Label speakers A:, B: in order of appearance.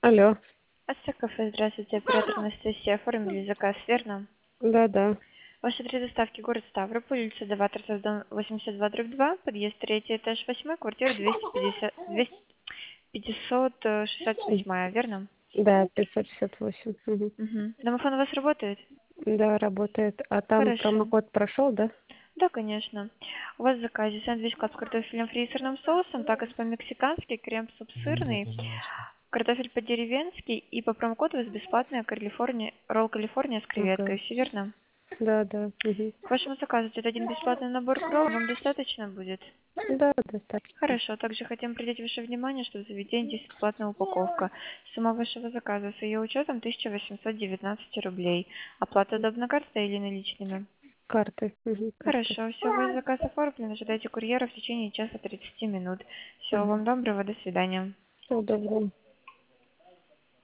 A: Алло.
B: Кафе, здравствуйте, оператор Анастасия. Оформили заказ, верно?
A: Да-да.
B: Ваши три доставки: город Ставрополь, улица Даваторцев, дом 82/2, подъезд третий этаж, 8, квартира 568, верно?
A: Да, 568. Мгм.
B: Угу. Домофон у вас работает?
A: Да, работает. А там
B: Хорошо.
A: промокод прошел, да?
B: Да, конечно. У вас в заказе сэндвич клаб с картофелем фри и сырным соусом, такос по-мексикански, крем-суп сырный, картофель по-деревенски, и по промокоду у вас бесплатная ролл Калифорния с
A: Ага.
B: креветкой. Все верно?
A: Да, да. Мгм.
B: К вашему заказу идет один бесплатный набор кролл. Вам достаточно будет?
A: Да, достаточно.
B: Хорошо. Также хотим придать ваше внимание, что в заведении есть бесплатная упаковка. Сумма вашего заказа с ее учетом 1819 рублей. Оплата удобно картой или наличными?
A: Карты. Мгм, карты.
B: Хорошо. Все, ваш заказ оформлен. Ожидайте курьера в течение часа 30 минут. Всего
A: Ага.
B: вам доброго. До свидания.
A: Всего доброго.